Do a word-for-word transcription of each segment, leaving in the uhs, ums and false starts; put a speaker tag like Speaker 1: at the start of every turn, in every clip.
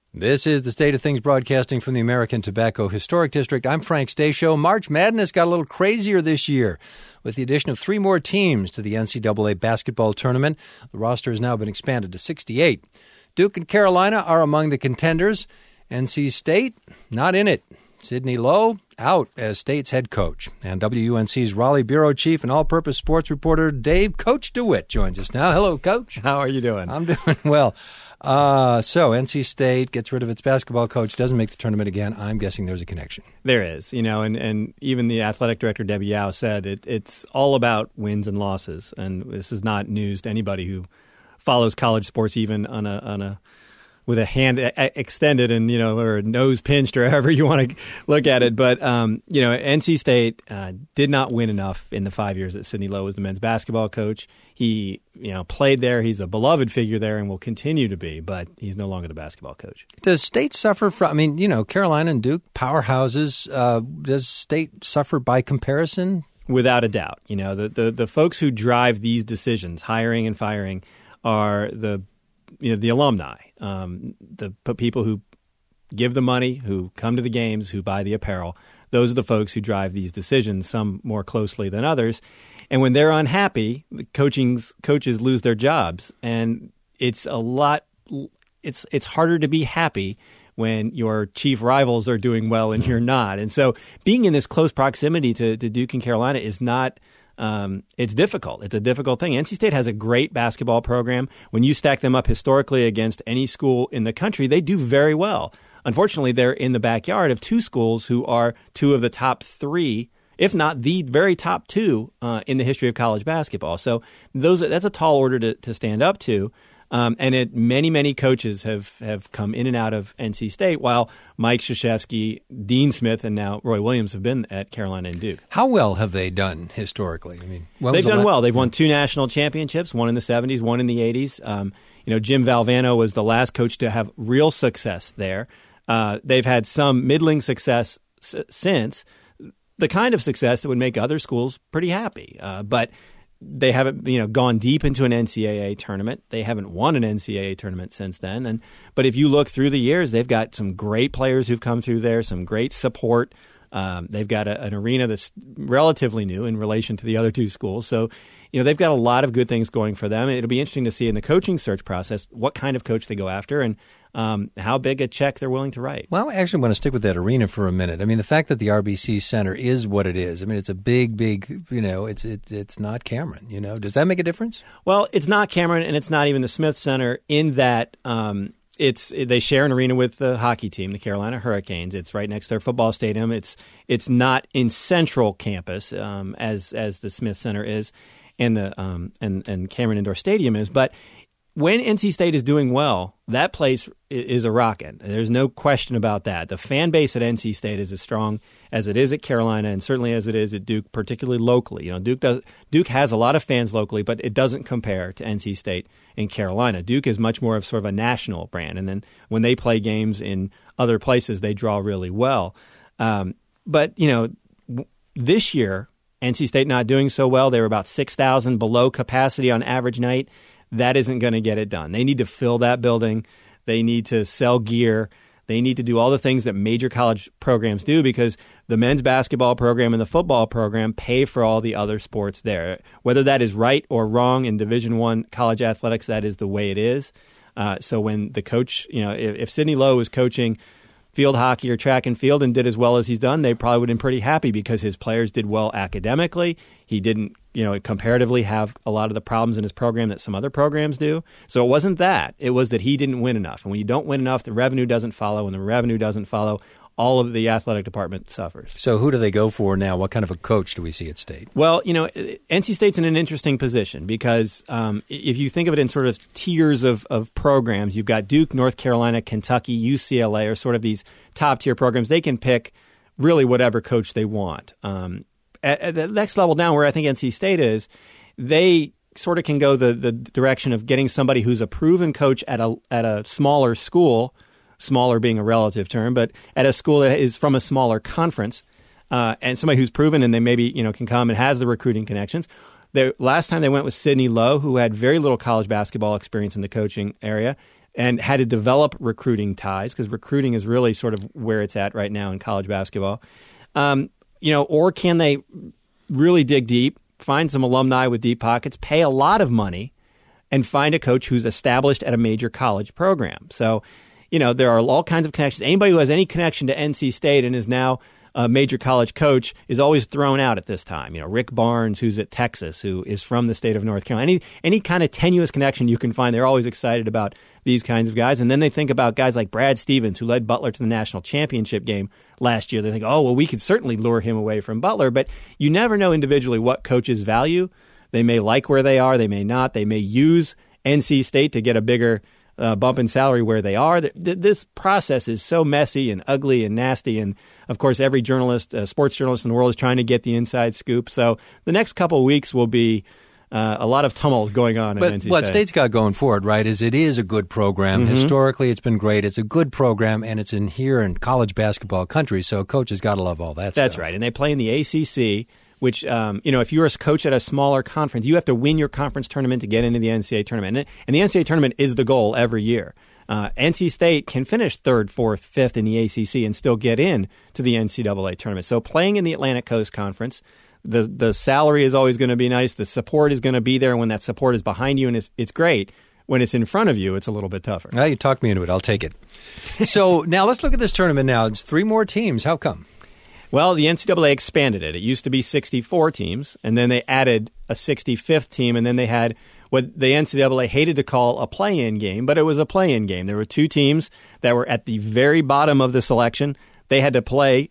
Speaker 1: This is the State of Things broadcasting from the American Tobacco Historic District. I'm Frank Stasio. March Madness got a little crazier this year with the addition of three more teams to the N C double A basketball tournament. The roster has now been expanded to sixty-eight. Duke and Carolina are among the contenders. N C State, not in it. Sidney Lowe, out as State's head coach. And W U N C's Raleigh bureau chief and all-purpose sports reporter Dave Coach DeWitt joins us now. Hello, Coach.
Speaker 2: How are you doing?
Speaker 1: I'm doing well. Uh, so N C State gets rid of its basketball coach, doesn't make the tournament again. I'm guessing there's a connection.
Speaker 2: There is, you know, and, and even the athletic director, Debbie Yao, said it, it's all about wins and losses. And this is not news to anybody who follows college sports, even on a on a with a hand extended and, you know, or nose pinched or however you want to look at it. But, um, you know, N C State uh, did not win enough in the five years that Sidney Lowe was the men's basketball coach. He, you know, played there. He's a beloved figure there and will continue to be, but he's no longer the basketball coach.
Speaker 1: Does State suffer from, I mean, you know, Carolina and Duke, powerhouses. Uh, does State suffer by comparison?
Speaker 2: Without a doubt. You know, the, the, the folks who drive these decisions, hiring and firing, are the you know the alumni, um, the people who give the money, who come to the games, who buy the apparel. Those are the folks who drive these decisions, some more closely than others. And when they're unhappy, the coaching's, coaches lose their jobs. And it's a lot it's it's harder to be happy when your chief rivals are doing well and you're not. And so being in this close proximity to, to Duke and Carolina is not Um, it's difficult. It's a difficult thing. N C State has a great basketball program. When you stack them up historically against any school in the country, they do very well. Unfortunately, they're in the backyard of two schools who are two of the top three, if not the very top two, uh, in the history of college basketball. So those that's a tall order to, to stand up to. Um, and it, many, many coaches have, have come in and out of N C State, while Mike Krzyzewski, Dean Smith, and now Roy Williams have been at Carolina and Duke.
Speaker 1: How well have they done historically? I mean,
Speaker 2: they've done well. They've won two national championships, one in the seventies, one in the eighties. Um, you know, Jim Valvano was the last coach to have real success there. Uh, they've had some middling success s- since, the kind of success that would make other schools pretty happy. Uh, but they haven't, you know, gone deep into an N C double A tournament. They haven't won an N C double A tournament since then. And but if you look through the years, they've got some great players who've come through there, some great support. Um, they've got a, an arena that's relatively new in relation to the other two schools. So, you know, they've got a lot of good things going for them. It'll be interesting to see in the coaching search process what kind of coach they go after and um, how big a check they're willing to write.
Speaker 1: Well, I actually want to stick with that arena for a minute. I mean, the fact that the R B C Center is what it is, I mean, it's a big, big, you know, it's it, it's not Cameron, you know. Does that make a difference?
Speaker 2: Well, it's not Cameron, and it's not even the Smith Center in that um, it's they share an arena with the hockey team, the Carolina Hurricanes. It's right next to their football stadium. It's it's not in central campus um, as as the Smith Center is, and the um, and and Cameron Indoor Stadium is, but when N C State is doing well, that place is a rocket. There's no question about that. The fan base at N C State is as strong as it is at Carolina, and certainly as it is at Duke, particularly locally. You know, Duke does Duke has a lot of fans locally, but it doesn't compare to N C State and Carolina. Duke is much more of sort of a national brand, and then when they play games in other places, they draw really well. Um, but you know, w- this year, N C State not doing so well. They were about six thousand below capacity on average night. That isn't going to get it done. They need to fill that building. They need to sell gear. They need to do all the things that major college programs do because the men's basketball program and the football program pay for all the other sports there. Whether that is right or wrong in Division I college athletics, that is the way it is. Uh, so when the coach, you know, if, if Sidney Lowe was coaching field hockey or track and field and did as well as he's done, they probably would have been pretty happy because his players did well academically. He didn't, you know, comparatively have a lot of the problems in his program that some other programs do. So it wasn't that. It was that he didn't win enough. And when you don't win enough, the revenue doesn't follow. When the revenue doesn't follow, all of the athletic department suffers.
Speaker 1: So who do they go for now? What kind of a coach do we see at State?
Speaker 2: Well, you know, N C State's in an interesting position because um, if you think of it in sort of tiers of, of programs, you've got Duke, North Carolina, Kentucky, U C L A are sort of these top-tier programs. They can pick really whatever coach they want. Um, at, at the next level down, where I think N C State is, they sort of can go the, the direction of getting somebody who's a proven coach at a at a smaller school, smaller being a relative term, but at a school that is from a smaller conference, uh, and somebody who's proven and they maybe you know can come and has the recruiting connections. The last time they went with Sidney Lowe, who had very little college basketball experience in the coaching area. and had to develop recruiting ties because recruiting is really sort of where it's at right now in college basketball. Um, you know, or can they really dig deep, find some alumni with deep pockets, pay a lot of money, and find a coach who's established at a major college program? So, you know, there are all kinds of connections. Anybody who has any connection to N C State and is now a major college coach is always thrown out at this time. You know, Rick Barnes, who's at Texas, who is from the state of North Carolina. Any, any kind of tenuous connection you can find, they're always excited about these kinds of guys. And then they think about guys like Brad Stevens, who led Butler to the national championship game last year. They think, oh, well, we could certainly lure him away from Butler. But you never know individually what coaches value. They may like where they are. They may not. They may use N C State to get a bigger Uh, bump in salary where they are. This process is so messy and ugly and nasty. And, of course, every journalist, uh, sports journalist in the world is trying to get the inside scoop. So the next couple of weeks will be uh, a lot of tumult going on.
Speaker 1: But
Speaker 2: in N C State.
Speaker 1: What State's got going for it, right, is it is a good program. Mm-hmm. Historically, it's been great. It's a good program, and it's in here in college basketball country, so coaches got to love all that
Speaker 2: That's
Speaker 1: stuff.
Speaker 2: That's right. And they play in the A C C, which, um, you know, if you're a coach at a smaller conference, you have to win your conference tournament to get into the N C double A tournament. And, and the N C double A tournament is the goal every year. Uh, N C State can finish third, fourth, fifth in the A C C and still get in to the N C double A tournament. So playing in the Atlantic Coast Conference, the the salary is always going to be nice. The support is going to be there when that support is behind you, and it's, it's great. When it's in front of you, it's a little bit tougher.
Speaker 1: Well, you talked me into it. I'll take it. So now let's look at this tournament now. It's three more teams. How come?
Speaker 2: Well, the N C double A expanded it. It used to be sixty-four teams, and then they added a sixty-fifth team, and then they had what the N C double A hated to call a play-in game, but it was a play-in game. There were two teams that were at the very bottom of the selection. They had to play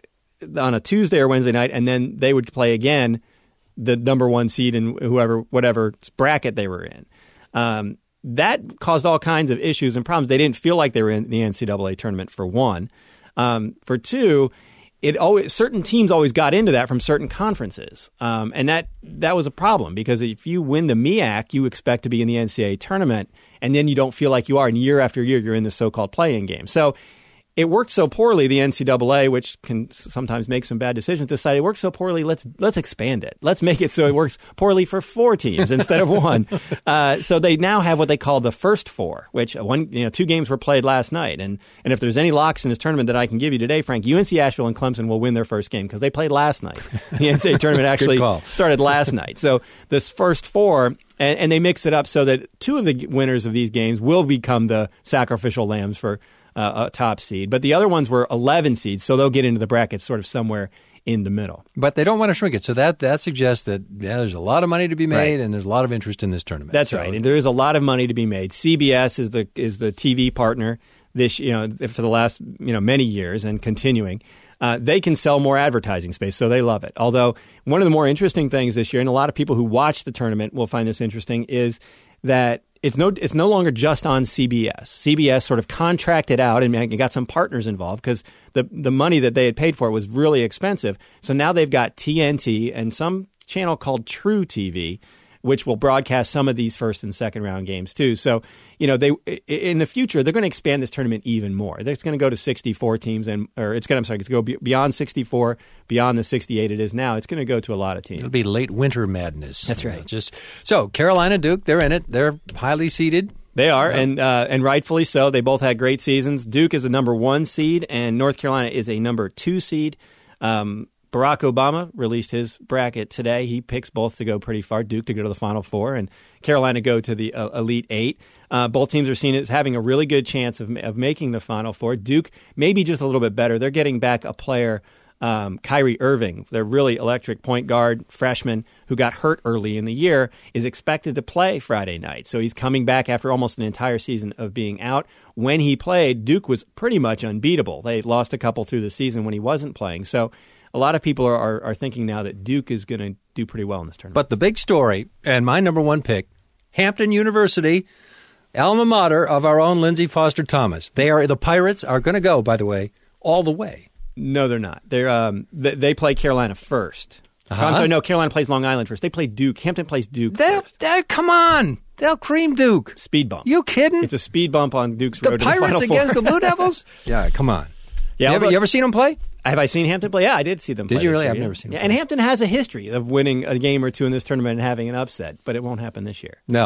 Speaker 2: on a Tuesday or Wednesday night, and then they would play again the number one seed in whoever, whatever bracket they were in. Um, that caused all kinds of issues and problems. They didn't feel like they were in the N C double A tournament, for one. Um, for two, It always certain teams always got into that from certain conferences, um, and that that was a problem because if you win the M E A C, you expect to be in the N C double A tournament, and then you don't feel like you are, and year after year you're in the so-called play-in game. So it worked so poorly, the N C double A, which can sometimes make some bad decisions, decided it worked so poorly, let's let's expand it. Let's make it so it works poorly for four teams instead of one. Uh, so they now have what they call the first four, which one, you know, two games were played last night. And and if there's any locks in this tournament that I can give you today, Frank, U N C Asheville and Clemson will win their first game because they played last night. The N C double A tournament actually started last night. So this first four, and, and they mix it up so that two of the winners of these games will become the sacrificial lambs for Uh, a top seed, but the other ones were eleven seeds, so they'll get into the bracket sort of somewhere in the middle.
Speaker 1: But they don't want to shrink it, so that that suggests that yeah, there's a lot of money to be made,
Speaker 2: right.
Speaker 1: and there's a lot of interest in this tournament.
Speaker 2: That's
Speaker 1: so.
Speaker 2: right, and there is a lot of money to be made. C B S is the is the T V partner this you know for the last you know many years and continuing. Uh, they can sell more advertising space, so they love it. Although one of the more interesting things this year, and a lot of people who watch the tournament will find this interesting, is that It's no, it's no longer just on C B S. C B S sort of contracted out and got some partners involved because the the money that they had paid for it was really expensive. So now they've got T N T and some channel called True T V, which will broadcast some of these first and second round games too. So, you know, they in the future they're going to expand this tournament even more. It's going to go to sixty-four teams, and or it's going. I'm sorry, it's going to go beyond sixty-four, beyond the sixty-eight it is now. It's going to go to a lot of teams.
Speaker 1: It'll be late winter madness.
Speaker 2: That's right.
Speaker 1: Uh, just so Carolina, Duke, they're in it. They're highly seeded.
Speaker 2: They are,
Speaker 1: yeah.
Speaker 2: and uh, and rightfully so. They both had great seasons. Duke is a number one seed, and North Carolina is a number two seed. Um, Barack Obama released his bracket today. He picks both to go pretty far, Duke to go to the Final Four and Carolina go to the uh, Elite Eight. Uh, both teams are seen as having a really good chance of, of making the Final Four. Duke maybe just a little bit better. They're getting back a player, um, Kyrie Irving, their really electric point guard freshman who got hurt early in the year, is expected to play Friday night. So he's coming back after almost an entire season of being out. When he played, Duke was pretty much unbeatable. They lost a couple through the season when he wasn't playing. So a lot of people are, are, are thinking now that Duke is going to do pretty well in this tournament.
Speaker 1: But the big story, and my number one pick, Hampton University, alma mater of our own Lindsey Foster Thomas. They are the Pirates are going to go, by the way, all the way.
Speaker 2: No, they're not. They're um, they, they play Carolina first. Uh-huh. I'm sorry, no, Carolina plays Long Island first. They play Duke. Hampton plays Duke
Speaker 1: they'll,
Speaker 2: first.
Speaker 1: They'll, come on. They'll cream Duke.
Speaker 2: Speed bump.
Speaker 1: You kidding?
Speaker 2: It's a speed bump on Duke's
Speaker 1: the
Speaker 2: road
Speaker 1: Pirates
Speaker 2: to the Final
Speaker 1: against
Speaker 2: Four.
Speaker 1: the Blue Devils? Yeah, come on.
Speaker 2: Yeah,
Speaker 1: you, ever,
Speaker 2: but,
Speaker 1: you ever seen them play?
Speaker 2: Have I seen Hampton play? Yeah, I did see them play.
Speaker 1: Did you really?
Speaker 2: Year,
Speaker 1: I've
Speaker 2: yeah.
Speaker 1: never seen them
Speaker 2: yeah,
Speaker 1: play.
Speaker 2: And Hampton has a history of winning a game or two in this tournament and having an upset, but it won't happen this year.
Speaker 1: No.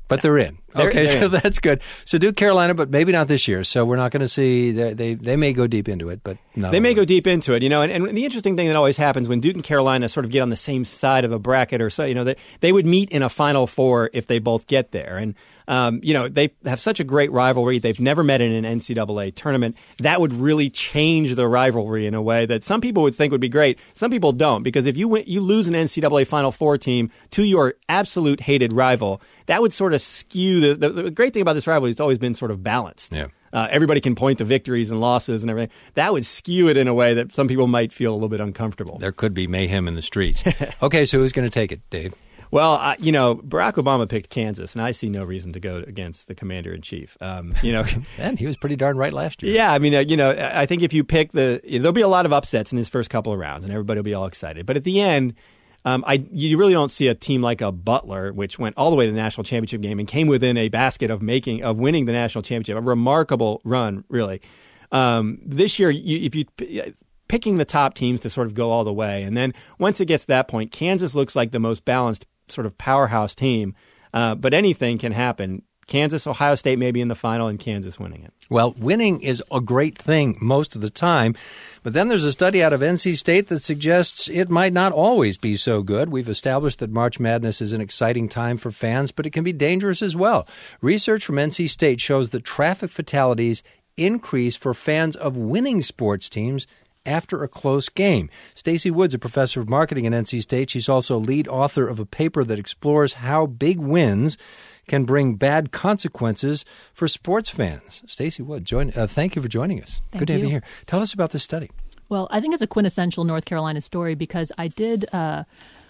Speaker 1: But they're in.
Speaker 2: They're,
Speaker 1: okay,
Speaker 2: they're
Speaker 1: so
Speaker 2: in.
Speaker 1: that's good. So Duke, Carolina, but maybe not this year. So we're not going to see, they, they they may go deep into it, but no.
Speaker 2: They may go deep into it, you know, and, and the interesting thing that always happens when Duke and Carolina sort of get on the same side of a bracket or so, you know, they, they would meet in a Final Four if they both get there. And, um, you know, they have such a great rivalry. They've never met in an N C double A tournament. That would really change the rivalry in a way that some people would think would be great. Some people don't, because if you win, you lose an N C double A Final Four team to your absolute hated rival, that would sort of skew the, the, the great thing about this rivalry. It's always been sort of balanced.
Speaker 1: Yeah.
Speaker 2: Uh, everybody can point to victories and losses and everything. That would skew it in a way that some people might feel a little bit uncomfortable.
Speaker 1: There could be mayhem in the streets. Okay, so who's going to take it, Dave?
Speaker 2: Well, uh, you know, Barack Obama picked Kansas, and I see no reason to go against the commander-in-chief. Um, you know,
Speaker 1: and he was pretty darn right last year.
Speaker 2: Yeah, I mean, uh, you know, I think if you pick the, there'll be a lot of upsets in his first couple of rounds, and everybody will be all excited. But at the end, um, I you really don't see a team like a Butler, which went all the way to the national championship game and came within a basket of making of winning the national championship. A remarkable run, really. Um, this year, you, if you picking the top teams to sort of go all the way, and then once it gets to that point, Kansas looks like the most balanced sort of powerhouse team, uh, but anything can happen. Kansas, Ohio State may be in the final, and Kansas winning it.
Speaker 1: Well, winning is a great thing most of the time, but then there's a study out of N C State that suggests it might not always be so good. We've established that March Madness is an exciting time for fans, but it can be dangerous as well. Research from N C State shows that traffic fatalities increase for fans of winning sports teams after a close game. Stacey Woods, a professor of marketing at N C State, she's also lead author of a paper that explores how big wins can bring bad consequences for sports fans. Stacey Wood, join. Uh, thank you for joining us.
Speaker 3: Thank
Speaker 1: Good to
Speaker 3: you.
Speaker 1: have you here. Tell us about this study.
Speaker 3: Well, I think it's a quintessential North Carolina story because I did uh,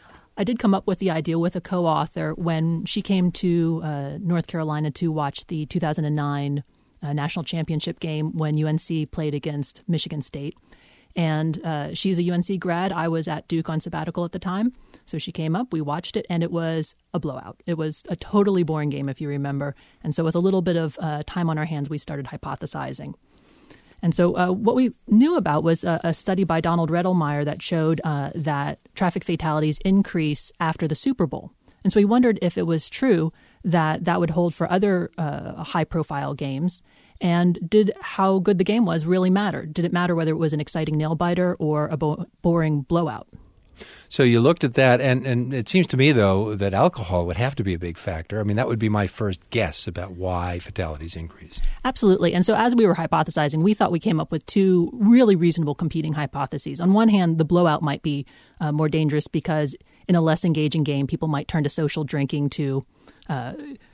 Speaker 3: I did come up with the idea with a co-author when she came to uh, North Carolina to watch the two thousand nine uh, national championship game when U N C played against Michigan State. And uh, she's a U N C grad. I was at Duke on sabbatical at the time. So she came up, we watched it, and it was a blowout. It was a totally boring game, if you remember. And so with a little bit of uh, time on our hands, we started hypothesizing. And so uh, what we knew about was a, a study by Donald Rettelmeyer that showed uh, that traffic fatalities increase after the Super Bowl. And so we wondered if it was true that that would hold for other uh, high-profile games. And did how good the game was really matter? Did it matter whether it was an exciting nail-biter or a bo- boring blowout?
Speaker 1: So you looked at that, and, and it seems to me, though, that alcohol would have to be a big factor. I mean, that would be my first guess about why fatalities increase.
Speaker 3: Absolutely. And so as we were hypothesizing, we thought we came up with two really reasonable competing hypotheses. On one hand, the blowout might be uh, more dangerous because in a less engaging game, people might turn to social drinking to uh,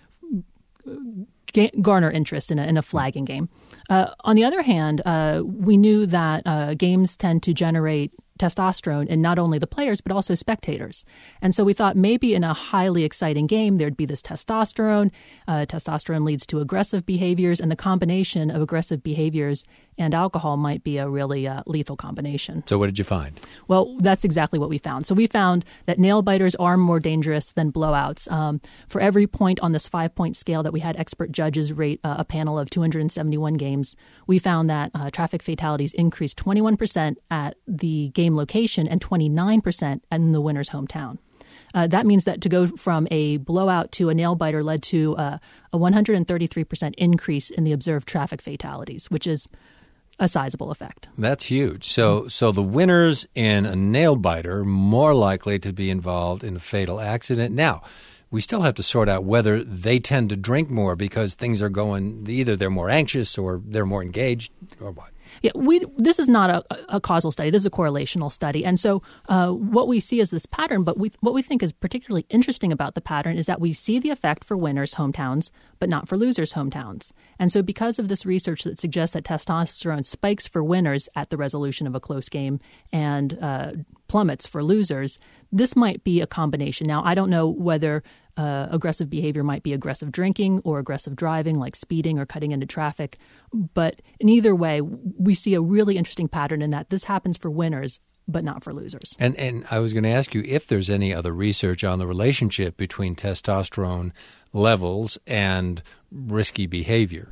Speaker 3: garner interest in a, in a flagging game. Uh, on the other hand, uh, we knew that uh, games tend to generate testosterone in not only the players, but also spectators. And so we thought maybe in a highly exciting game, there'd be this testosterone. Uh, testosterone leads to aggressive behaviors, and the combination of aggressive behaviors and alcohol might be a really uh, lethal combination.
Speaker 1: So what did you find?
Speaker 3: Well, that's exactly what we found. So we found that nail biters are more dangerous than blowouts. Um, for every point on this five-point scale that we had expert judges rate uh, a panel of two hundred seventy-one games, we found that uh, traffic fatalities increased twenty-one percent at the game location and twenty-nine percent in the winner's hometown. Uh, that means that to go from a blowout to a nail-biter led to uh, a one hundred thirty-three percent increase in the observed traffic fatalities, which is a sizable effect.
Speaker 1: That's huge. So so the winners in a nail-biter are more likely to be involved in a fatal accident. Now, we still have to sort out whether they tend to drink more because things are going, either they're more anxious or they're more engaged or what.
Speaker 3: Yeah, we. This is not a, a causal study. This is a correlational study. And so uh, what we see is this pattern, but we, what we think is particularly interesting about the pattern is that we see the effect for winners' hometowns, but not for losers' hometowns. And so because of this research that suggests that testosterone spikes for winners at the resolution of a close game and uh, plummets for losers, this might be a combination. Now, I don't know whether Uh, aggressive behavior might be aggressive drinking or aggressive driving, like speeding or cutting into traffic. But in either way, we see a really interesting pattern in that this happens for winners, but not for losers.
Speaker 1: And and I was going to ask you if there's any other research on the relationship between testosterone levels and risky behavior.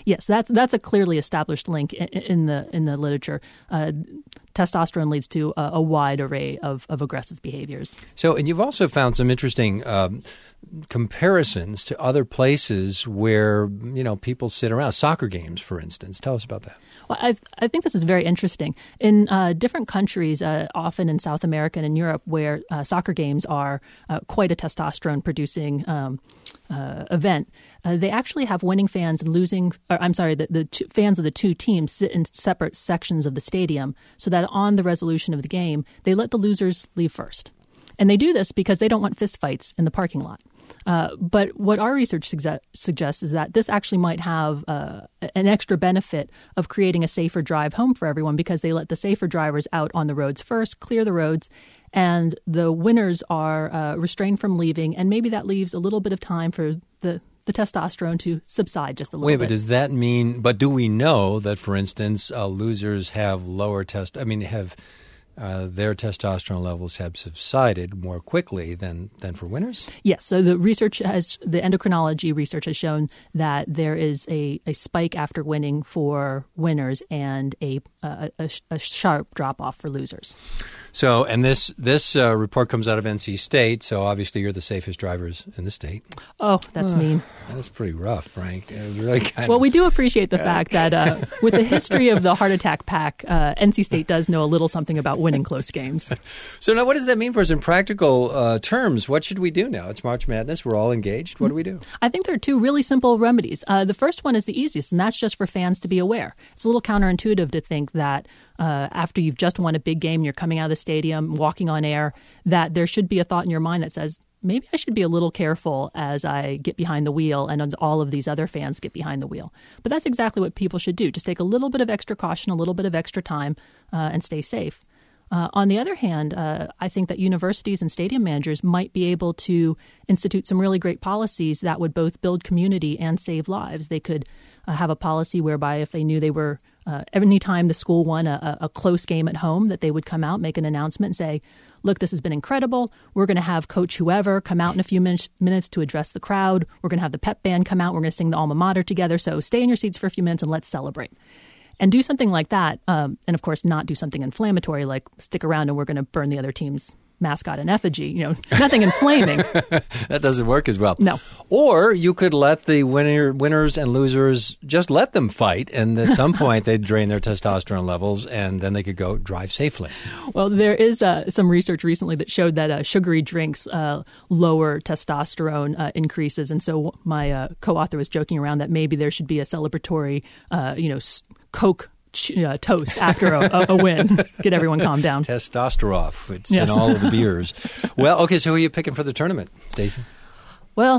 Speaker 3: Yes, that's that's a clearly established link in, in the in the literature. Uh, testosterone leads to a, a wide array of, of aggressive behaviors.
Speaker 1: So, and you've also found some interesting um, comparisons to other places where, you know, people sit around. Soccer games, for instance. Tell us about that.
Speaker 3: Well, I, I think this is very interesting. In uh, different countries, uh, often in South America and in Europe, where uh, soccer games are uh, quite a testosterone-producing um, uh, event, uh, they actually have winning fans and losing. Or, I'm sorry, the, the two, fans of the two teams sit in separate sections of the stadium, so that on the resolution of the game, they let the losers leave first. And they do this because they don't want fistfights in the parking lot. Uh, but what our research suge- suggests is that this actually might have uh, an extra benefit of creating a safer drive home for everyone, because they let the safer drivers out on the roads first, clear the roads, and the winners are uh, restrained from leaving. And maybe that leaves a little bit of time for the the testosterone to subside just a little
Speaker 1: Wait,
Speaker 3: bit.
Speaker 1: Wait, but does that mean, but do we know that, for instance, uh, losers have lower test, I mean, have uh, their testosterone levels have subsided more quickly than, than for winners?
Speaker 3: Yes. So the research has, the endocrinology research has shown that there is a, a spike after winning for winners and a, a, a, a sharp drop off for losers.
Speaker 1: So, and this this uh, report comes out of N C State, so obviously you're the safest drivers in the state.
Speaker 3: Oh, that's uh, mean.
Speaker 1: That's pretty rough, Frank. It was really kind
Speaker 3: well,
Speaker 1: of...
Speaker 3: we do appreciate the fact that uh, with the history of the heart attack pack, uh, N C State does know a little something about winning close games.
Speaker 1: So now what does that mean for us in practical uh, terms? What should we do now? It's March Madness. We're all engaged. What do we do?
Speaker 3: I think there are two really simple remedies. Uh, the first one is the easiest, and that's just for fans to be aware. It's a little counterintuitive to think that Uh, after you've just won a big game and you're coming out of the stadium, walking on air, that there should be a thought in your mind that says, maybe I should be a little careful as I get behind the wheel and as all of these other fans get behind the wheel. But that's exactly what people should do. Just take a little bit of extra caution, a little bit of extra time, uh, and stay safe. Uh, on the other hand, uh, I think that universities and stadium managers might be able to institute some really great policies that would both build community and save lives. They could uh, have a policy whereby if they knew they were, uh, any time the school won a, a close game at home, that they would come out, make an announcement and say, look, this has been incredible. We're going to have Coach whoever come out in a few min- minutes to address the crowd. We're going to have the pep band come out. We're going to sing the alma mater together. So stay in your seats for a few minutes and let's celebrate. And do something like that, um, and of course not do something inflammatory like stick around and we're going to burn the other team's mascot in effigy. You know, nothing inflaming.
Speaker 1: That doesn't work as well.
Speaker 3: No.
Speaker 1: Or you could let the winner, winners and losers, just let them fight, and at some point they'd drain their testosterone levels, and then they could go drive safely.
Speaker 3: Well, there is uh, some research recently that showed that uh, sugary drinks uh, lower testosterone uh, increases, and so my uh, co-author was joking around that maybe there should be a celebratory, uh, you know, Coke Uh, toast after a, a, a win. Get everyone calmed down.
Speaker 1: Testosterone. It's
Speaker 3: yes.
Speaker 1: in all of the beers. Well, okay, so who are you picking for the tournament, Stacey?
Speaker 3: Well,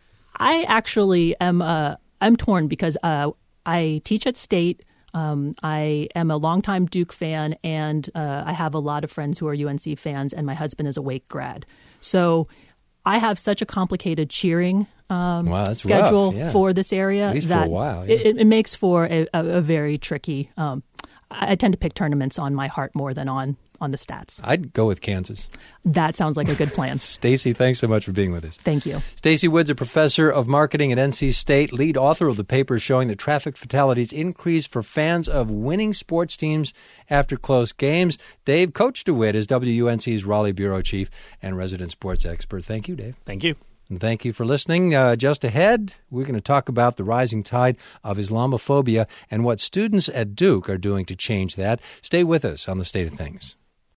Speaker 3: I actually am uh, I'm torn because uh, I teach at State. Um, I am a longtime Duke fan, and uh, I have a lot of friends who are U N C fans, and my husband is a Wake grad. So I have such a complicated cheering Um,
Speaker 1: wow,
Speaker 3: schedule
Speaker 1: rough, yeah.
Speaker 3: for this area
Speaker 1: At least
Speaker 3: that
Speaker 1: for a while, yeah.
Speaker 3: it, it makes for a, a, a very tricky. Um, I, I tend to pick tournaments on my heart more than on on the stats.
Speaker 1: I'd go with Kansas.
Speaker 3: That sounds like a good plan.
Speaker 1: Stacey, thanks so much for being with us.
Speaker 3: Thank you.
Speaker 1: Stacey Woods, a professor of marketing at N C State, lead author of the paper showing that traffic fatalities increase for fans of winning sports teams after close games. Dave Coach DeWitt is W U N C's Raleigh bureau chief and resident sports expert. Thank you, Dave.
Speaker 2: Thank you.
Speaker 1: And thank you for listening. Uh, just ahead, we're going to talk about the rising tide of Islamophobia and what students at Duke are doing to change that. Stay with us on The State of Things.